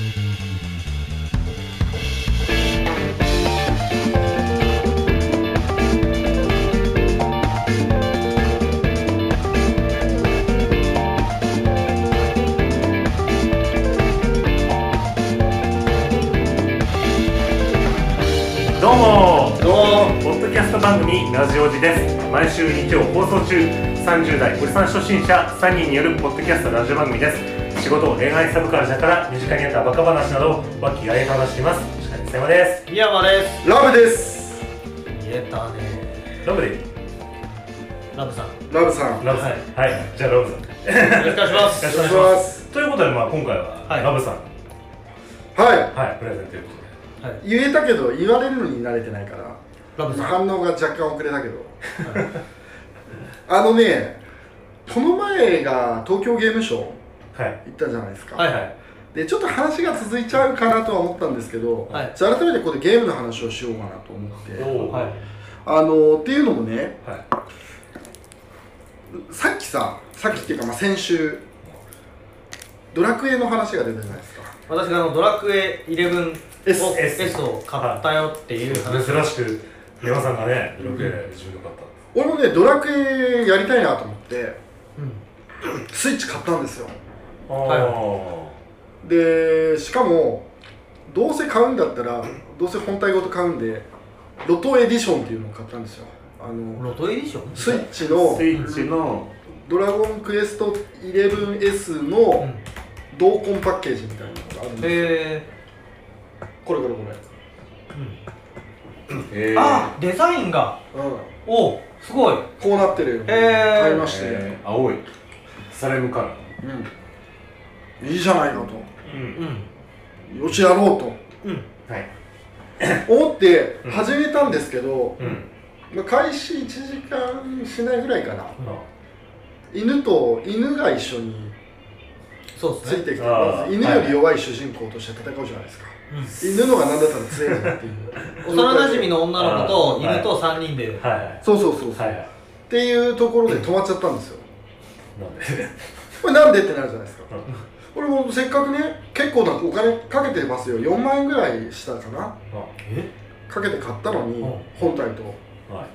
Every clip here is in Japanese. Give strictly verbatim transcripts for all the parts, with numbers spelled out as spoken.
どうもどうもポッドキャスト番組ラジオジです。毎週日曜放送中、さんじゅう代おじさん初心者さんにんによるポッドキャストラジオ番組です。仕事、恋愛、サブカルチャーから身近にあったバカ話などを和気あい話しています。石川です。 宮山です。 ラブです。 言えたね。 ラブでラブさんラブさんラブさん、はい、はい、じゃあラブさんよろしくお願いしますよろしくお願いしますということで、まあ、今回は、 はい、 ラブさんはい、 はい、プレゼンということで、 はい、言えたけど言われるのに慣れてないからラブさん反応が若干遅れたけどあのね、この前が東京ゲームショウ行ったじゃないですか。 はいはい。 でちょっと話が続いちゃうかなとは思ったんですけど、はい、じゃあ改めてここでゲームの話をしようかなと思って、はい、あのっていうのもね、はい、さっきささっきっていうか、まあ、先週ドラクエの話が出たじゃないですか。 私があのドラクエイレブン S, S を買ったよっていう話。 珍しく山さんがね、ドラクエ自分で買った。 俺もね、ドラクエやりたいなと思って、うん、スイッチ買ったんですよ。はい、で、しかもどうせ買うんだったらどうせ本体ごと買うんでロトエディションっていうのを買ったんですよ。あのロトエディション？ スイッチのスイッチのドラゴンクエスト イレブンエス の同梱パッケージみたいなのがあるんですよ。へー、これこれこれ。 うん、えー、あ、デザインが、うん、おすごいこうなってるよ、えー、買いまして、 えー、青いサレムカラー、 うん、いいじゃないかと、うん、よしやろうと、うん、はい、思って始めたんですけど、うんまあ、開始いちじかんしないぐらいかな、うん、犬と犬が一緒についてきて、まず犬より弱い主人公として戦うじゃないですか。うん、犬のが何だったら強いじゃんっていう幼なじみの女の子と犬とさんにんで、 はいはい、そうそうそうそう、はいはい、っていうところで止まっちゃったんですよ。なんでこれなんでってなるじゃないですか。俺もせっかくね結構なお金かけてますよ。よんまんえんぐらいしたかな、えかけて買ったのに、うん、本体と、はい、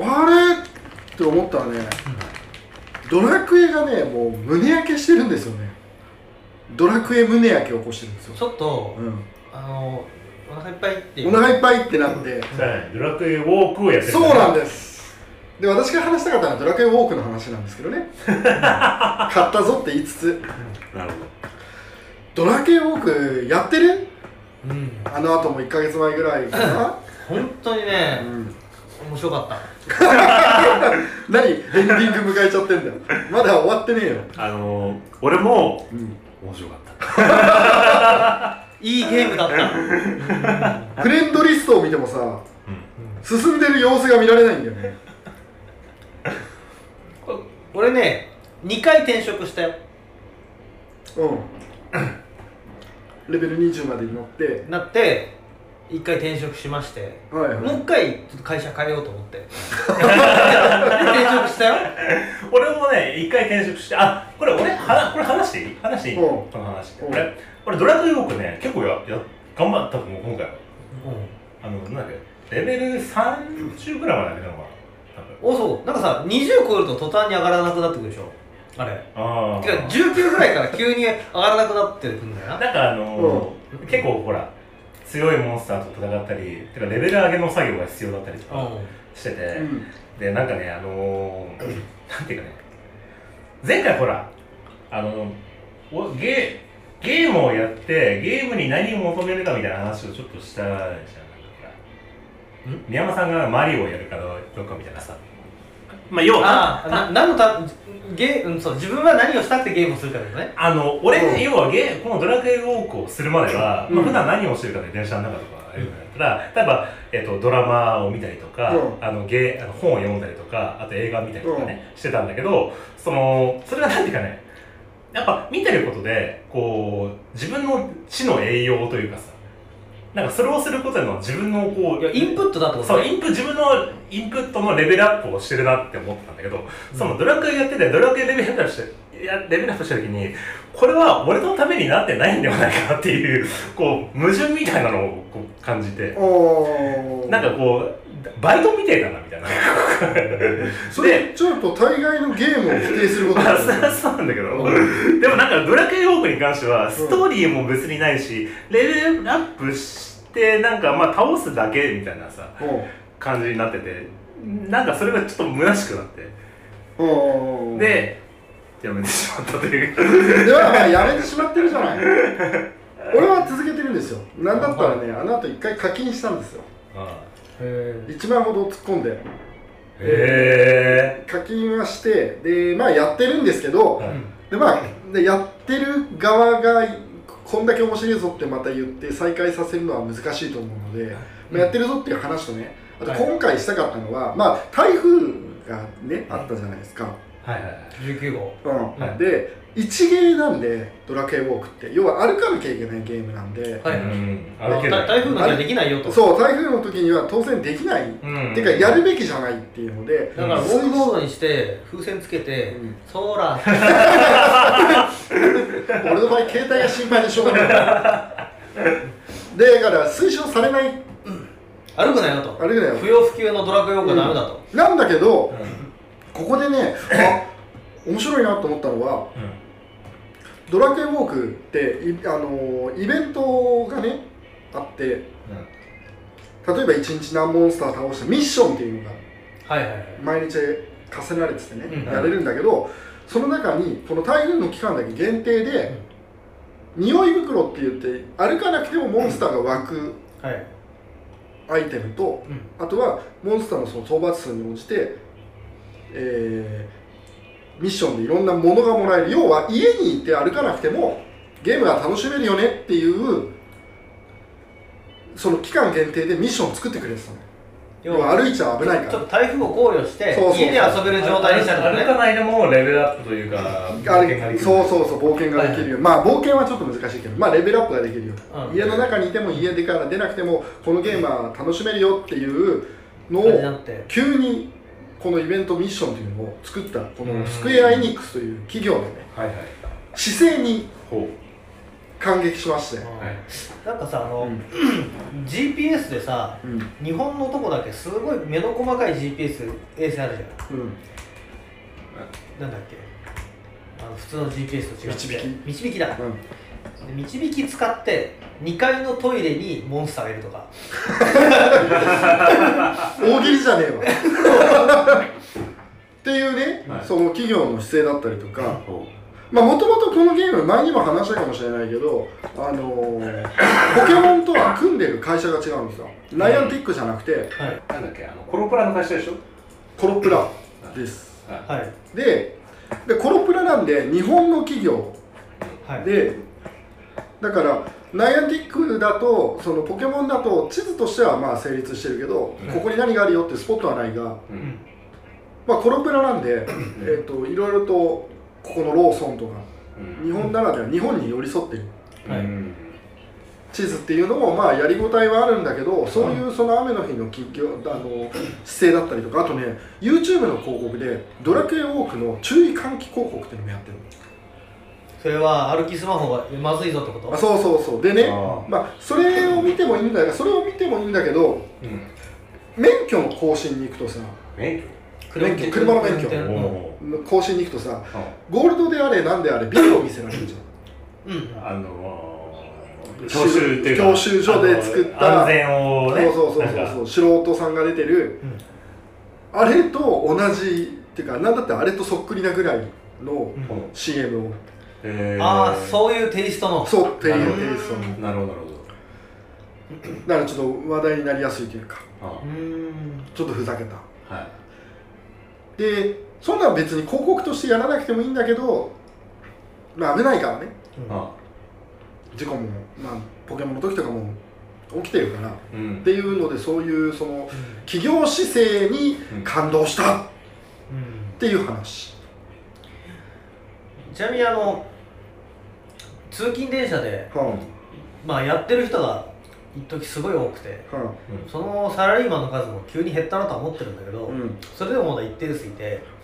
あれって思ったらね、うん、ドラクエがねもう胸焼けしてるんですよね。ドラクエ胸焼けを起こしてるんですよ。 ちょっと、うん、あのお腹いっぱいってお腹いっぱいってなって、うん、 ドラクエウォークをやってる。 そうなんです。で私が話したかったのはドラクエウォークの話なんですけどね買ったぞって言いつつなるほど。ドラクエウォークやってる、うん、あの後もいっかげつまえぐらいかな本当にね、うん、面白かった何エンディング迎えちゃってんだよまだ終わってねえよ。 あのー、俺も、うん、面白かったいいゲームだったフレンドリストを見てもさ、うん、進んでる様子が見られないんだよね俺ねにかい転職したよ。 うんレベルにじゅうまでに乗ってなっていっかい転職しまして、はいはい、もういっかいちょっと会社変えようと思って転職したよ俺もねいっかい転職して、あこれ俺はこれ話していい話していいこの話で、俺俺ドラクエウォークね結構やや頑張ったと思う今回は。あのなんだっけレベルさんじゅうぐらいまで上げたのかな。 おそうなんかさにじゅう超えると途端に上がらなくなってくるでしょあれ。あてかじゅうきゅうぐらいから急に上がらなくなってくるんだよな。 なんかあのーうん、結構ほら強いモンスターと戦ったりてかレベル上げの作業が必要だったりとかしてて、うん、でなんかねあのー、なんていうかね前回ほらあのー、ゲ, ゲームをやってゲームに何を求めるかみたいな話をちょっとしたじゃん。なんかほら宮山さんがマリオをやるかどうかみたいなさ、まあ要はあな何のたゲー、うん、そう自分は何をしたってゲームをするかですね。 あの俺、うん、要はゲこのドラクエウォークをするまでは、うんまあ、普段何をしてるかで電車の中とかいうのやったら、例えば、えー、とドラマを見たりとか、うん、あのゲあの本を読んだりとかあと映画見たりとかね、うん、してたんだけどそのそれが何ていうかねやっぱ見てることでこう自分の知の栄養というかさなんかそれをすることでの自分のこういやインプットだってことそうインプ自分のインプットのレベルアップをしてるなって思ってたんだけど、うん、そのドラクエやっててドラクエレベルアップしてやレベルアップした時にこれは俺のためになってないんではないかなっていうこう矛盾みたいなのをこう感じて、なんかこうバイトみたいだなみたいなそれちょっと大概のゲームを否定することだまあそうなんだけど、でもなんかドラクエウォークに関してはストーリーも別にないし、レベルアップしてなんかまあ倒すだけみたいなさ感じになってて、なんかそれがちょっと虚しくなって、でやめてしまったというではまあやめてしまってるじゃない俺は続けてるんですよ。なんだったらね、あの後一回課金したんですよ。ああいちまんほど突っ込んで、 へ課金はしてでまあやってるんですけど、はい、でまあでやってる側がこんだけ面白いぞってまた言って再開させるのは難しいと思うので、まあ、やってるぞっていう話とね、あと今回したかったのは、まあ台風がねあったじゃないですか。 はいはい、じゅうきゅうごう、 うんはい、で一ゲーなんでドラクエウォークって要は歩かなきゃいけないゲームなんで、はい、うん、 歩けない台風の時はできないよと。 そう台風の時には当然できない、うん、っていうかやるべきじゃないっていうので、 だからウォークモードにして風船つけて、うん、ソーラー俺の場合携帯が心配でしょうがないでだから推奨されない、うん、 歩くなよと、 歩くなよ不要不急のドラクエウォークはダメだと、 うん、なんだけど、うん、ここでねあ面白いなと思ったのは、うん、ドラクエウォークってい、あのー、イベントがねあって、うん、例えばいちにち何モンスター倒したミッションっていうのが毎日課せられててね、うん、やれるんだけど、その中にこの台風の期間だけ限定で、うん、匂い袋って言って歩かなくてもモンスターが湧くアイテムと、うん、あとはモンスターのその討伐数に応じて、えーミッションでいろんなものがもらえる。要は家にいて歩かなくてもゲームが楽しめるよねっていうその期間限定でミッションを作ってくれてたの。要は歩いちゃ危ないからちょっと台風を考慮して家で遊べる状態にしたら、 ね、歩かないでもレベルアップというか冒険ができる。そうそうそう冒険ができるよ、はい、まあ冒険はちょっと難しいけど、まあレベルアップができるよ、うん、家の中にいても家から出なくてもこのゲームは楽しめるよっていうのを急にこのイベントミッションというのを作ったこのスクエア・エニックスという企業のね、はいはい、姿勢に感激しまして、はい、 なんかさあの、うん、ジーピーエス でさ、うん、日本のとこだけすごい目の細かい ジーピーエス 衛星あるじゃん、うん、なんだっけあの普通の ジーピーエス と違って導き導きだ、うん、で導き使ってにかいのトイレにモンスターがいるとか大喜利じゃねえわっていうね、はい、その企業の姿勢だったりとか、まあもともとこのゲーム前にも話したかもしれないけど、あのー、ポケモンとは組んでる会社が違うんですよ。ナイアンティックじゃなくて、はい、 なんだっけあのコロプラの会社でしょ。 コロプラです、はいはい、で, でコロプラなんで日本の企業、はい、でだからナイアンティックだとそのポケモンだと地図としてはまあ成立してるけど、うん、ここに何があるよってスポットはないが、うん、まあコロプラなんで、えーといろいろとここのローソンとか、うん、日本ならでは日本に寄り添ってる、うん、地図っていうのもまあやりごたえはあるんだけど、そういうその雨の日の企業あの姿勢だったりとか、あとね YouTube の広告でドラクエウォークの注意喚起広告っていうのもやってる。 それは歩きスマホがまずいぞってこと？ あそうそうそうでね、あまあそれを見てもいいんだけどそれを見てもいいんだけど、うん、免許の更新に行くとさ免許免許車の免許の更新に行くとさ、ゴールドであれなんであれビデオを見せられるじゃん、うん、あのー、教習っていうか教習所で作った安全をねそうそうそうそう素人さんが出てる、うん、あれと同じっていうかなんだってあれとそっくりなぐらいの シーエム をああそういうテイストのそうっていうテイストのなるほどなるほどだからちょっと話題になりやすいというかああうんちょっとふざけた、はい、でそんな別に広告としてやらなくてもいいんだけどまあ危ないからね、うん、事故も、まあ、ポケモンの時とかも起きてるから、うん、っていうのでそういうその企業姿勢に感動したっていう話、 うん、ちなみにあの通勤電車で、はあ、まあやってる人が一時すごい多くて、はあ、そのサラリーマンの数も急に減ったなとは思ってるんだけど、うん、それでもまだ一定数いて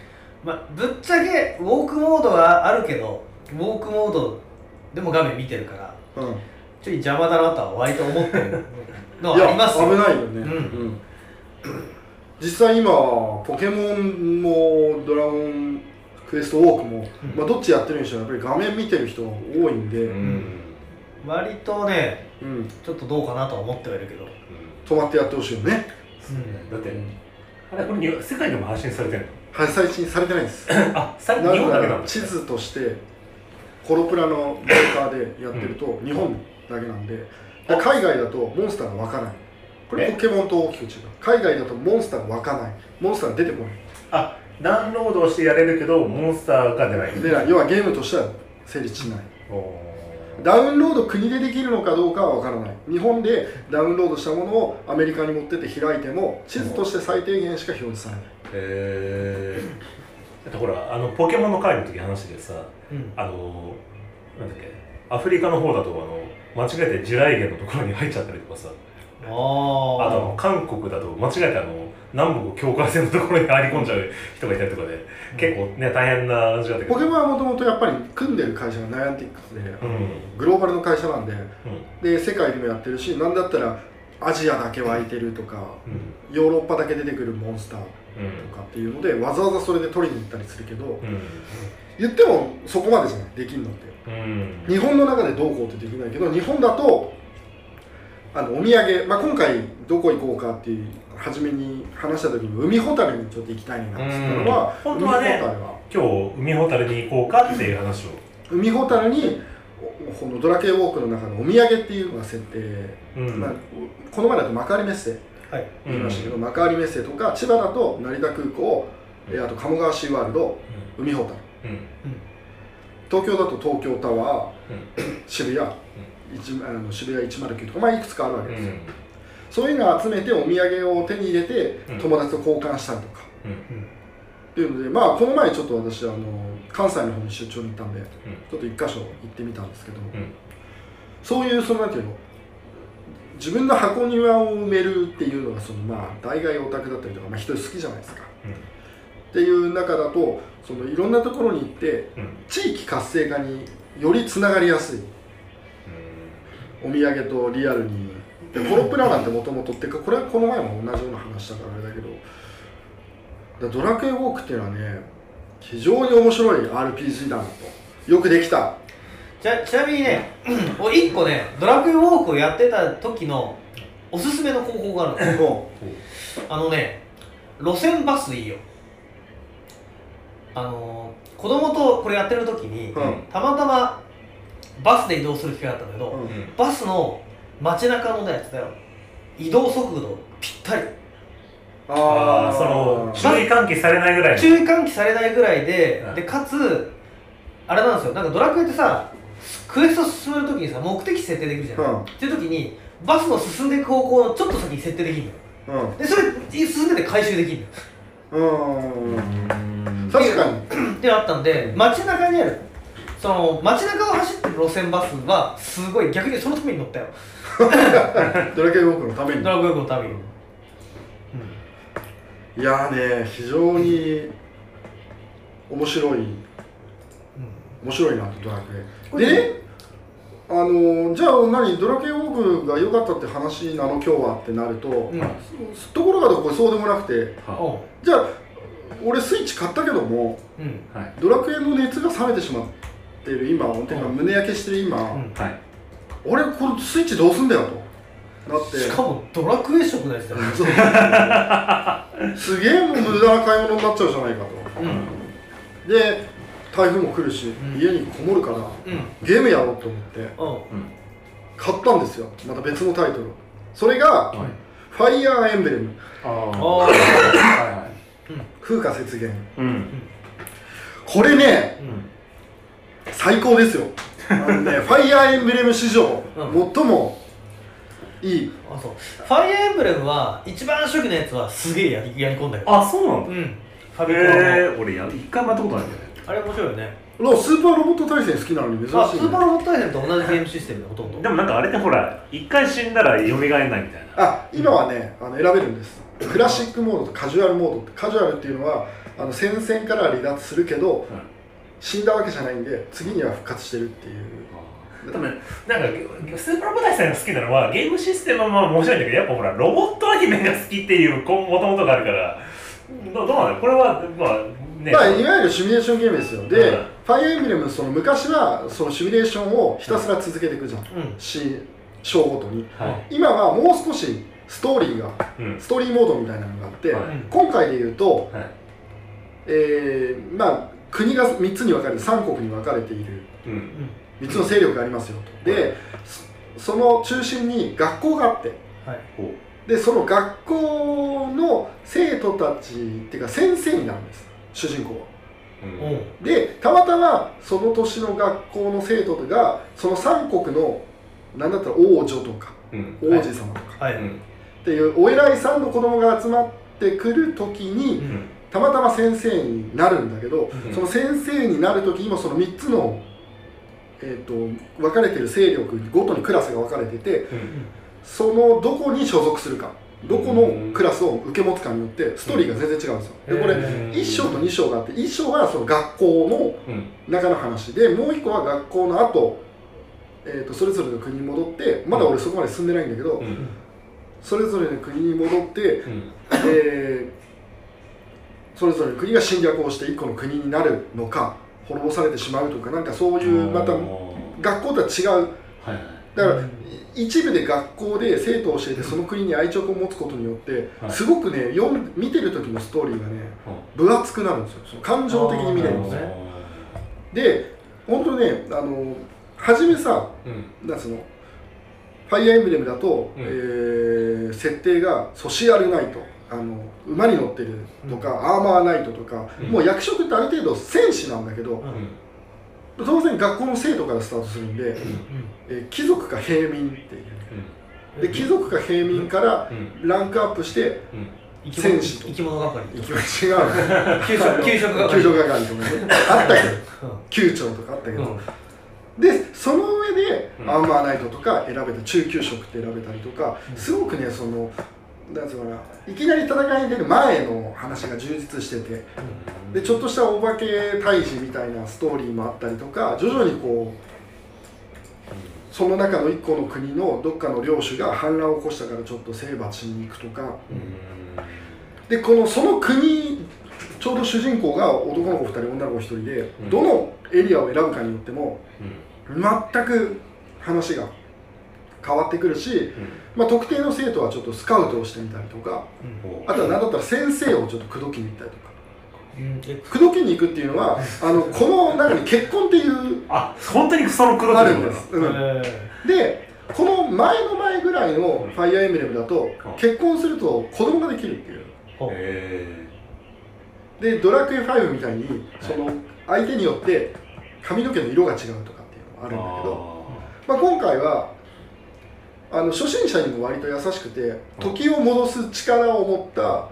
まあ、ぶっちゃけウォークモードはあるけどウォークモードでも画面見てるから、うん、ちょい邪魔だなとは割と思ってるのはありますよ。 いや危ないよね、うんうん、実際今ポケモンもドラゴンクエストウォークも、うん、まあ、どっちやってるにしてもやっぱり画面見てる人が多いんで、うん、 割とね、うん、ちょっとどうかなとは思ってはいるけど、 止まってやってほしいよね、 うん、だって、うん、あれこれ世界でも配信されてるの？ 配信されてないです。 あ、さ日本だけなんですか？地図としてコロプラのメーカーでやってると日本だけなんで、だ海外だとモンスターが湧かない。これポケモンと大きく違う。海外だとモンスターが湧かない。モンスターが出てこない。 あ、ダウンロードをしてやれるけどモンスターが出ない。 出ない。要はゲームとしては成立しない。ダウンロード国でできるのかどうかは分からない。日本でダウンロードしたものをアメリカに持ってって開いても地図として最低限しか表示されない。へえ。だってほらあのポケモンの回の時話でさ、うん、あのなんだっけアフリカの方だとあの間違えて地雷原のところに入っちゃったりとかさ、あ, あと韓国だと間違えてあの南北境界線のところに入り込んじゃう人がいたりとかで、うん、結構ね大変な話だったけど、 ポケモンはもともとやっぱり組んでる会社がナイアンティックスで、うん、グローバルの会社なんで、うん、で世界でもやってるし、なんだったらアジアだけ湧いてるとか、うん、ヨーロッパだけ出てくるモンスターとかっていうので、うん、わざわざそれで取りに行ったりするけど、うん、言ってもそこまでじゃないできんのって、うん、日本の中でどうこうってできないけど、日本だとあのお土産、まあ、今回どこ行こうかっていう初めに話した時に海ほたるにちょっと行きたいなって言ったのは、 本当はね今日海ほたるに行こうかっていう話を、 海ほたるにこのドラケイウォークの中のお土産っていうのが設定、うんまあ、この前だと幕張メッセ言いましたけど、はい、幕張メッセとか千葉だと成田空港、うん、あと鴨川シーワールド、うん、海ほたる、うん、東京だと東京タワー、うん、渋谷、うん、あの渋谷いちまるきゅうとか、まあ、いくつかあるわけですよ、うん、そういうのを集めてお土産を手に入れて友達と交換したりとか、うんうん、っていうので、まあこの前ちょっと私あの関西の方に出張に行ったんで、うん、ちょっと一箇所行ってみたんですけど、うん、そういうそのなんていうの自分の箱庭を埋めるっていうのがそのまあ大概オタクだったりとか、まあ、人好きじゃないですか、うん、っていう中だとそのいろんなところに行って、うん、地域活性化によりつながりやすい、うん、お土産とリアルにでコロプラなんてもともとっていうかこれはこの前も同じような話だからあれだけど、ドラクエウォークっていうのはね非常に面白い アールピージー だなと、よくできた。 ち な, ちなみにねいっこねドラクエウォークをやってた時のおすすめの方法があるのあのね路線バスいいよ。あの子供とこれやってる時に、うん、たまたまバスで移動する機会があったんだけど、うん、バスの街中のやつだよ移動速度ぴったり。 ああその注意喚起されないぐらい注意喚起されないぐらいで、うん、でかつあれなんですよ、なんかドラクエってさクエスト進めるときにさ目的地設定できるじゃん、うん、っていうときにバスの進んでいく方向のちょっと先に設定できるのよ、うん、でそれ進んでて回収できるのよ。うん確かにってあったんで街中にあるその街中を走ってる路線バスはすごい逆にそのために乗ったよドラクエウォークのためにドラクエウォークのために、うんいやーね、非常に面白い、うん、面白いなとドラクエでね、あのー、じゃあ何ドラクエウォークが良かったって話なの今日はってなると、うん、ところがどこそうでもなくて、はあ、じゃあ俺スイッチ買ったけども、うんはい、ドラクエの熱が冷めてしまってる今、うん、てか胸焼けしてる今、うんはい、俺これスイッチどうすんだよとだってしかもドラクエ色のやつだよねすげえもう無駄な買い物になっちゃうじゃないかと、うん、で台風も来るし、うん、家にこもるから、うん、ゲームやろうと思って、うん、買ったんですよ。また別のタイトルそれが、うん、ファイヤーエンブレムあはいはい、うん、風化雪原、うん、これね、うん、最高ですよあのねファイヤーエンブレム史上、うん、最もいい。 あそうファイアーエンブレムは一番初期のやつはすげえやりやり込んだけど。 あそうなんだ。うんファミコンの、えー、俺や一回もやったことないんだよね。 あれ面白いよね。 スーパーロボット対戦好きなのに珍しい、ね、あスーパーロボット対戦と同じゲームシステムでほとんど。 でもなんかあれってほら一回死んだら蘇らないみたいな。 あ今はねあの選べるんです。 クラシックモードとカジュアルモードって、カジュアルっていうのはあの戦線から離脱するけど、うん、死んだわけじゃないんで次には復活してるっていう。 多分なんかスーパーボタイさんが好きなのはゲームシステムはまあ面白いんだけど、やっぱほらロボットアニメが好きっていうもともとがあるから、どうなのこれはまあね、 まあ、いわゆるシミュレーションゲームですよ。で、うん、ファイアーエンブレムその昔はそのシミュレーションをひたすら続けていくじゃん、うん、し章ごとに、はい、今はもう少しストーリーが、うん、ストーリーモードみたいなのがあって、はい、今回で言うと、はい、えー、まあ国がみっつに分かれてさん国に分かれている、うん、みっつの勢力がありますよと。でその中心に学校があって、はい、でその学校の生徒たちっていうか先生になるんです、主人公は。うん、でたまたまその年の学校の生徒がそのさん国の何だったら王女とか、うん、王子様とか、はいはい、っていうお偉いさんの子供が集まってくる時に、うん、たまたま先生になるんだけど、うん、その先生になる時にもそのみっつの、えー、と分かれてる勢力ごとにクラスが分かれてて、うん、そのどこに所属するか、どこのクラスを受け持つかによってストーリーが全然違うんですよ。でこれいっ章とに章があって、いっ章はその学校の中の話で、もういっこは学校の後、えーとそれぞれの国に戻って、まだ俺そこまで進んでないんだけど、うん、それぞれの国に戻って、うん、えー、それぞれの国が侵略をしていっこの国になるのか滅ぼされてしまうとか、なんかそういうまた学校とは違う、はい、だから、うん、一部で学校で生徒を教えてその国に愛着を持つことによって、はい、すごくね読ん見てる時のストーリーがね分厚くなるんですよ。その感情的に見れるんですね。で本当にね、あの初めさ、うん、なんつうのファイアーエンブレムだと、うん、えー、設定がソシアルナイト、あの馬に乗ってるとか、うん、アーマーナイトとか、うん、もう役職ってある程度戦士なんだけど、うん、当然学校の生徒からスタートするんで、うん、えー、貴族か平民っていう、うん、で貴族か平民からランクアップして、うん、戦士と生き物係生き物違う給食給食係給食係とかねあったけど、うん、級長とかあったけど、うん、でその上でアーマーナイトとか選べた、中級職って選べたりとか、すごくねそのなんつうかな、いきなり戦いに出る前の話が充実してて、でちょっとしたお化け退治みたいなストーリーもあったりとか、徐々にこうその中の一個の国のどっかの領主が反乱を起こしたからちょっと征伐しに行くとか、でこのその国、ちょうど主人公が男の子ふたり女の子ひとりで、どのエリアを選ぶかによっても全く話が変わってくるし、うん、まあ、特定の生徒はちょっとスカウトをしてみたりとか、うん、あとは何だったら先生をちょっと口説きに行ったりとか、うん、口説きに行くっていうのはあのこの中に結婚っていうあ本当にその口説きあるんです、うん、でこの前の前ぐらいのファイアーエンブレムだと、うん、結婚すると子供ができるっていう、へー、でドラクエファイブみたいにその相手によって髪の毛の色が違うとかっていうのもあるんだけど、まあ、今回はあの初心者にも割と優しくて、時を戻す力を持った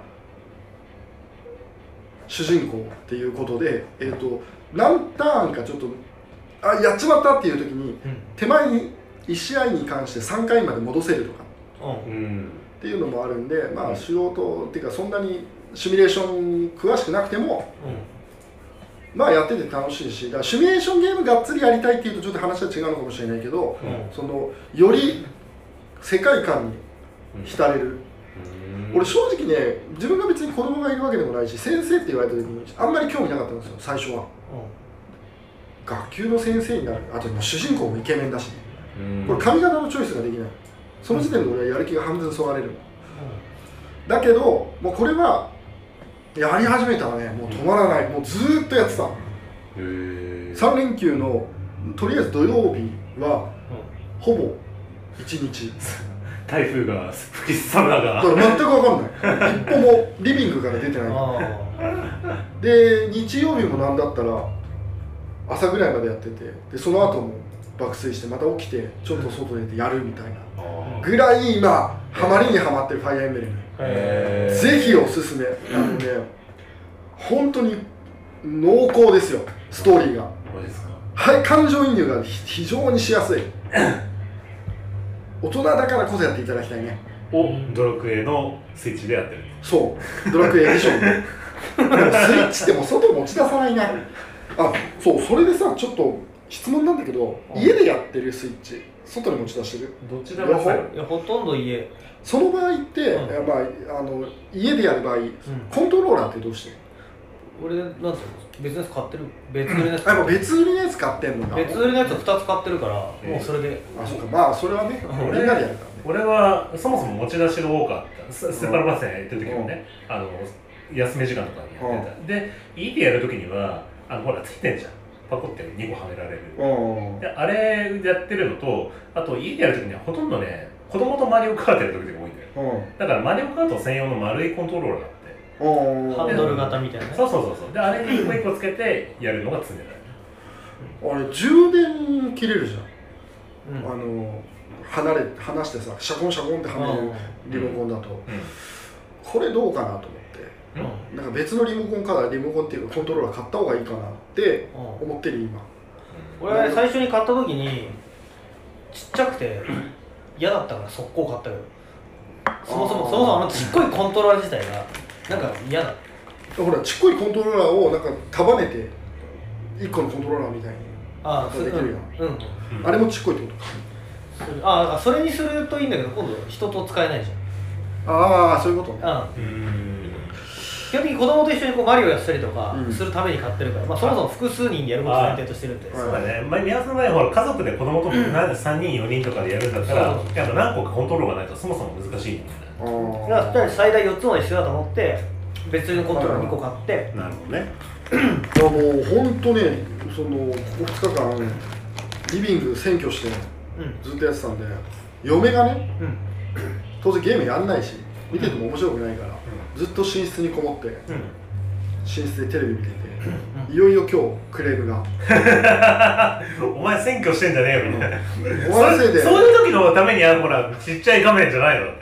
主人公っていうことで、えーと、何ターンかちょっとあやっちまったっていう時に、手前にいち試合に関してさんかいまで戻せるとかっていうのもあるんで、まあ素人っていうかそんなにシミュレーション詳しくなくても、まあやってて楽しいし、だからシミュレーションゲームがっつりやりたいっていうとちょっと話は違うのかもしれないけど、そのより世界観に浸れる、うん、俺正直ね自分が別に子供がいるわけでもないし、先生って言われた時にあんまり興味なかったんですよ最初は、うん、学級の先生になる、あと主人公もイケメンだし、ね、これ髪型のチョイスができない、その時点で俺はやる気が半分そがれる、うん、だけどもうこれはやり始めたらねもう止まらない、もうずーっとやってた、さん連休のとりあえず土曜日はほぼいちにち台風が吹きすさむ中だから全く分かんない一歩もリビングから出てないで日曜日もなんだったら朝ぐらいまでやってて、でその後も爆睡してまた起きてちょっと外出てやるみたいなぐらい今ハマりにハマってるファイアーエンブレム、ぜひおすすめ、あのね本当に濃厚ですよストーリーが、はい、感情移入が非常にしやすい大人だからこそやっていただきたいね。 をドラクエのスイッチでやってる。 そうドラクエエディションででもスイッチっても外持ち出さないな。あ、そう、それでさ、ちょっと質問なんだけど、家でやってるスイッチ外に持ち出してる？ どっちでもやいや、ほとんど家。 その場合って、うん、まあ、あの家でやる場合、うん、コントローラーってどうしてる？ 俺なんていうの、別のやつ買ってる。別売りのやつ。 あ、別売りのやつ買ってんのか。 別売りのやつをふたつ買ってるから、えー、もうそれで。 あ、そうか、まあそれはね、俺がやるからね。 俺はそもそも持ち出しが多かった。スーパーバスやってる時もね、うん、あの休み時間とかにやってた。うん、で、家でやる時には、あのほらついてんじゃん。パコってにこはめられる。うん、であれやってるのと、あと家でやる時にはほとんどね、子供とマリオカートやる時が多いんだよ。うん、だからマリオカート専用の丸いコントローラーがあって。 ハンドル型みたいな、ね、 そうそうそうそう。で、あれに一個一個つけてやるのが常だよ。 あれ充電切れるじゃん。うん、あの離れ離してさ、シャコンシャコンってはめるリモコンだと、うんうん、これどうかなと思って、うん、なんか別のリモコンからリモコンっていうかコントローラー買った方がいいかなって思ってる今。 俺は最初に買った時にちっちゃくて嫌だったから速攻買ったけど、そもそもそもそもあのちっこいコントローラー自体がなんか嫌だ。 ほらちっこいコントローラーをなんか束ねていっこのコントローラーみたいにあできるやん、うんうん、あれもちっこいってことか。 ああ、それにするといいんだけど今度人と使えないじゃん。ああ、そういうことね。 うん、基本的に子供と一緒にこうマリオやったりとかするために買ってるから、うん、まあ、そもそも複数人でやることを前提としてるんで。 そうだね。まあ、宮田さんの場合は家族で子供とさんにんよにんとかでやるんだったら、やっぱ何個かコントローラーがないとそもそも難しいんだよね。 だから最大よっつまで必要だと思って別のコントローラーにこ買って。 なるほどね。 いやもう本当ね、そのここふつかかんリビング占拠してずっとやってたんで、嫁がね、うん、当然ゲームやんないし見てても面白くないから、うん、ずっと寝室にこもって、うん、寝室でテレビ見てて、うん、いよいよ今日クレームがお前占拠してんじゃねえよみたいな、 うん、お前のせいでそういう時のためにはほらちっちゃい画面じゃないのって。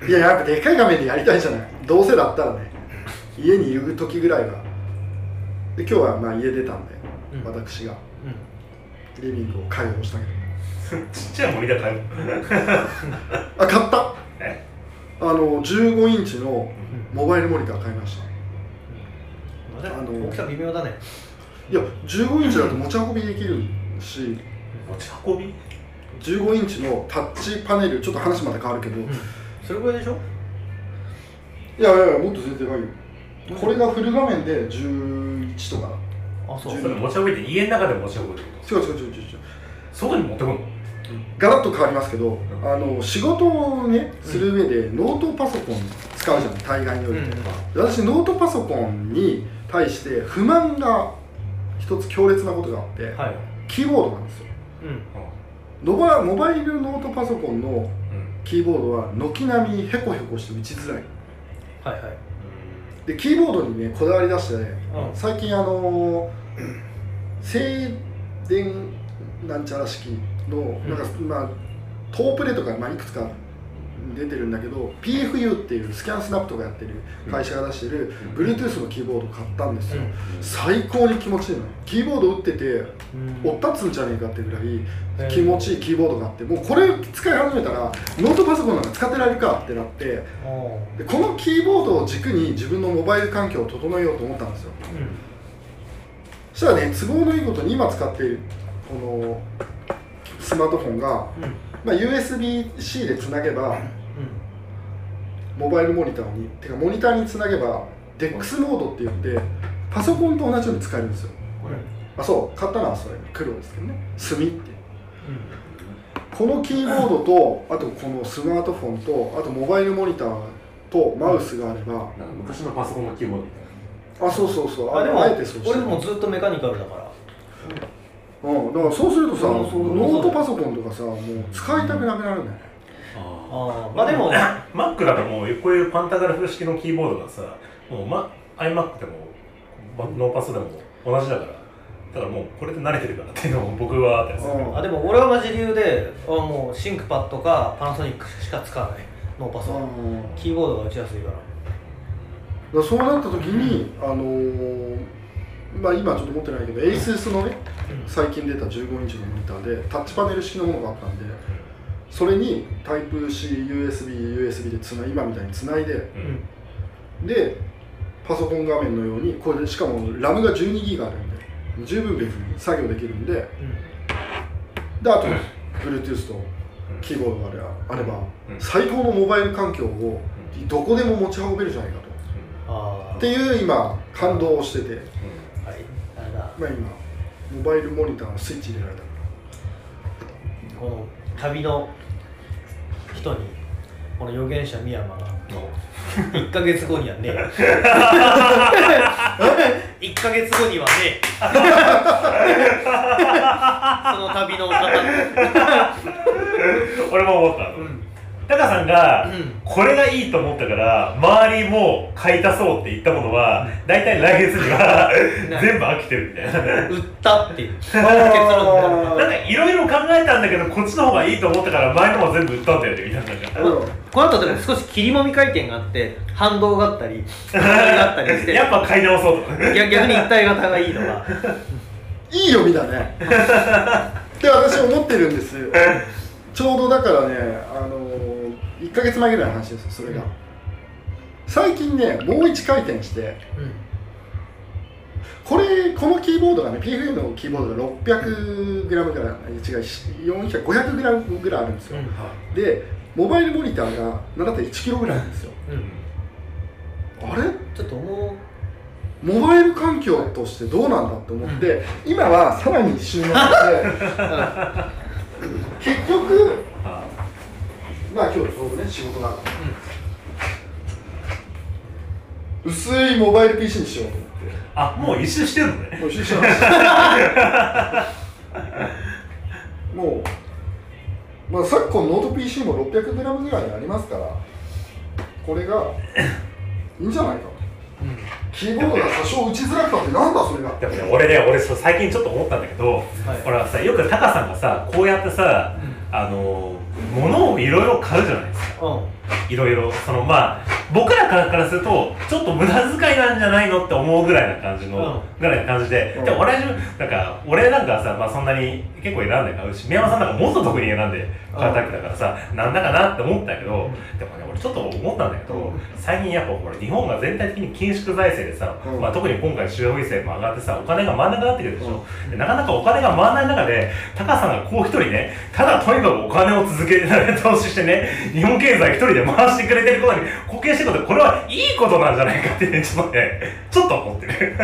いや、やっぱでっかい画面でやりたいじゃない。どうせだったらね、家にいる時ぐらいは。で今日はまあ家出たんで、うん、私が、うん、リビングを開放したけどちっちゃいモニター買うあ、買った。えあのじゅうごインチのモバイルモニター買いました。 うん、あの大きさ微妙だね。 いや、じゅうごインチだと持ち運びできるし、 持ち運びじゅうごインチのタッチパネル、ちょっと話まで変わるけど、うん、 それぐらいでしょ。 いやいやいや、もっと全然でかいよ。これがフル画面でじゅういちとか。 あ、そう。それ持ち運びって家の中で持ち運ぶってこと？ 違う違う違う違う違う。 外に持ってくるの？ ガラッと変わりますけど、うん、あの仕事をねする上でノートパソコン使うじゃん、大概において、うん、私ノートパソコンに対して不満が一つ強烈なことがあって、はい、キーボードなんですよ、うん、モバ、モバイルノートパソコンのキーボードは軒並みヘコヘコして打ちづらい。 はいはい。 でキーボードにねこだわり出してね、うん、最近あの静電なんちゃら式のなんか、うん、まあトープレとか、まあ、いくつか出てるんだけど ピーエフユー っていうスキャンスナップとかやってる会社が出してる Bluetooth のキーボードを買ったんですよ、うん、最高に気持ちいいの。キーボード打ってておったつんじゃねえかってぐらい気持ちいいキーボードがあって、もうこれ使い始めたらノートパソコンなんか使ってられるかってなって、でこのキーボードを軸に自分のモバイル環境を整えようと思ったんですよ、うん、そしたらね、都合のいいことに今使っているこのスマートフォンが、うん、まあ、ユーエスビー-C でつなげば、うん、モバイルモニターにてかモニターにつなげば デックス モードって言ってパソコンと同じように使えるんですよ、うん、あ、そう買ったのはそれ黒ですけどね、墨って、うん、このキーボードとあとこのスマートフォンとあとモバイルモニターとマウスがあれば、なんか昔のパソコンのキーボードみたいな。あ、そうそうそう。 あ、でもあえてそうして俺もずっとメカニカルだから、 うん、だからそうするとさ、ノートパソコンとかさ、もう使いたくなくなるんだよね。 ああ、まあでも Mac だともうこういうパンタグラフ式のキーボードがさ、もう、ま、iMac でもノーパソでも同じだから、だからもうこれで慣れてるからっていうのも僕はあったりする。 あ、でも俺はマジ理由で、あ、もうシンクパッドかパナソニックしか使わない、ノーパソ、キーボードが打ちやすいから。 だからそうなった時に、あのーまあ、今ちょっと持ってないけど エイスエス のね、うん、最近出たじゅうごインチのモニターでタッチパネル式のものがあったんで、 それにタイプ C、ユーエスビー、ユーエスビー でつな今みたいにつないで、うん、でパソコン画面のようにこれでしかもラムがじゅうにギガあるんで十分別に作業できるんで、うん、であと Bluetooth とキーボードがあれば、うん、最高のモバイル環境をどこでも持ち運べるじゃないかと、うん、っていう今感動をしてて、うん、はい、まあ今モバイルモニターのスイッチ入れられたからこの旅の人にこの預言者深山がいっかげつごにはねえいっかげつごにはねえその旅の方俺も思ったの、うん、タカさんが、うん、これがいいと思ったから周りも買い足そうって言ったものはだいたい来月には全部飽きてるみたいな売ったっていう結論なんかいろいろ考えたんだけどこっちの方がいいと思ったから前のも全部売ったんだよねみたいな、うん、 この後でも少し切りもみ回転があって反動があったりがあったりしてやっぱ買い直そうと逆に一体型がいいのがいい読みだねって私思ってるんですよちょうどだからね、あのー、いっかげつまえぐらいの話ですよそれが、うん、最近ねもう一回転して、うん、これこのキーボードがね ピーエフエム のキーボードが ろっぴゃくグラム ぐらい違うよんひゃく、ごひゃくグラム ぐらいあるんですよ、うん、でモバイルモニターが ななてんいちキロぐらいなんですよ、うん、あれちょっともうモバイル環境としてどうなんだって思って、うん、今はさらに収納して結局まあ今日ちょうどね仕事がある、うん、薄いモバイル ピーシー にしようと思ってあ、もう一周してるのねもう一周してますもう、まあ、昨今ノート ピーシー も ろっぴゃくグラム ぐらいありますからこれがいいんじゃないかと、うん、キーボードが多少打ちづらくたってなんだそれがでもね俺ね俺最近ちょっと思ったんだけど、はい、俺はさよくタカさんがさこうやってさ、うん、あの物をいろいろ買うじゃないですかいろいろそのまあ僕らからするとちょっと無駄遣いなんじゃないのって思うぐらいな感じの、うん、ぐらいな感じで、うん、でも俺なんか俺なんかさ、まあ、そんなに結構選んで買うし宮山さんなんかもっと特に選んで買うタイプだからさ、うん、なんだかなって思ったけど、うん、でもね俺ちょっと思ったんだけど、うん、最近やっぱほら日本が全体的に緊縮財政でさ、うんまあ、特に今回消費税も上がってさお金が回んなくなってくるでしょ、うん、でなかなかお金が回らない中でタカさんがこう一人ねただとにかくお金を続けて投資してね日本経済一人で回してくれてることに貢献してることこれはいいことなんじゃないかって、ね、ちょっとねちょっと思ってる違う違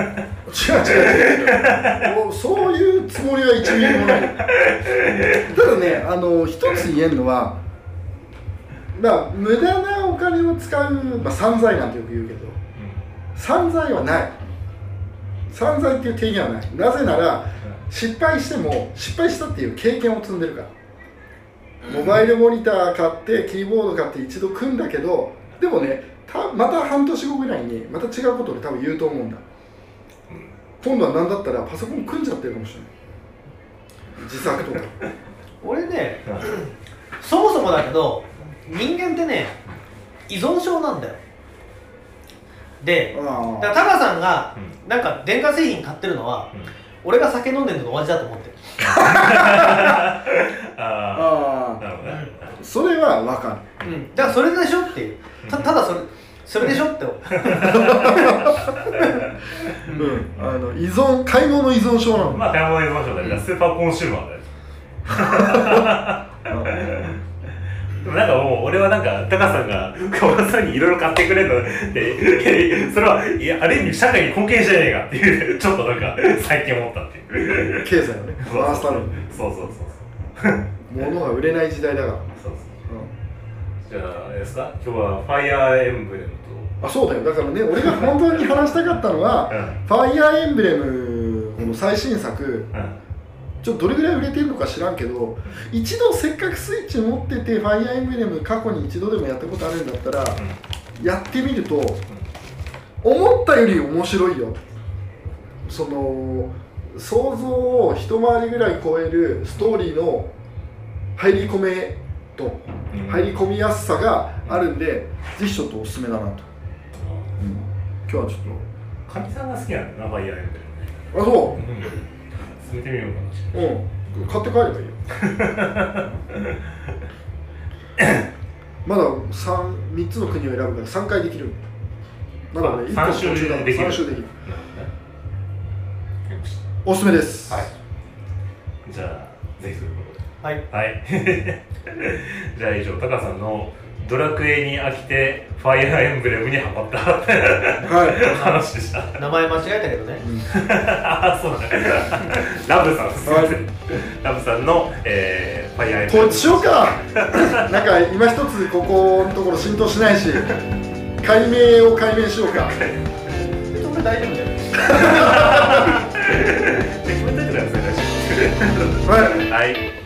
う違うそういうつもりはいちミリもないただねあの一つ言えるのはまあ無駄なお金を使う、まあ、散財なんてよく言うけど、うん、散財はない散財っていう定義はないなぜなら、うん、失敗しても失敗したっていう経験を積んでるからモバイルモニター買ってキーボード買って一度組んだけどでもねたまた半年後ぐらいにまた違うことで多分言うと思うんだ、うん、今度は何だったらパソコン組んじゃってるかもしれない自作とか俺ね、うん、そもそもだけど人間ってね依存症なんだよでだからタカさんが、うん、なんか電化製品買ってるのは、うん、俺が酒飲んでるのと同じだと思ってるああなるほどね、うん、それは分かる、 うん、だからそれでしょっていうた, ただそれそれでしょって、うん、 あの依存買い物依存症なのまあ買い物依存症だけど、うん、スーパーコンシューマーだよでもなんかもう俺はなんかタカさんが川田さんにいろいろ買ってくれるのってそれはいやある意味社会に貢献してねえかっていうちょっとなんか最近思ったっていう経済をね回すためにそうそうそう物が売れない時代だからそうそう、うん、 じゃああれですか今日はファイアーエンブレムとあそうだよだからね俺が本当に話したかったのは、うん、ファイアーエンブレムの最新作、うんちょっとどれぐらい売れてるのか知らんけど一度せっかくスイッチ持っててファイアーエンブレム過去に一度でもやったことあるんだったら、うん、やってみると、うん、思ったより面白いよその想像を一回りぐらい超えるストーリーの入り込めと、うん、入り込みやすさがあるんでぜひちょっとおすすめだなと、うん、今日はちょっとかみさんが好きなんだなファイアーエンブレムあそう、 うん見てみようかな。 うん、買って帰ればいいよ。 まだ 3, 3つの国を選ぶからさんかいできる。まだね、 さん周できる。 さん周できる。おすすめです。 はい。じゃあぜひということで。 はい。 はい。じゃあ以上、タカさんのドラクエに飽きてファイアーエンブレムにハマった話でした。 名前間違えたけどね。 ああ、そうだね。ラブさん、すみません。ラブさんの、えー、ファイアーエンブレム。 こっちしようか。なんか今一つここのところ浸透しないし、解明を解明しようか。 それ大丈夫だよ。 決めといてください。 はい。 はい。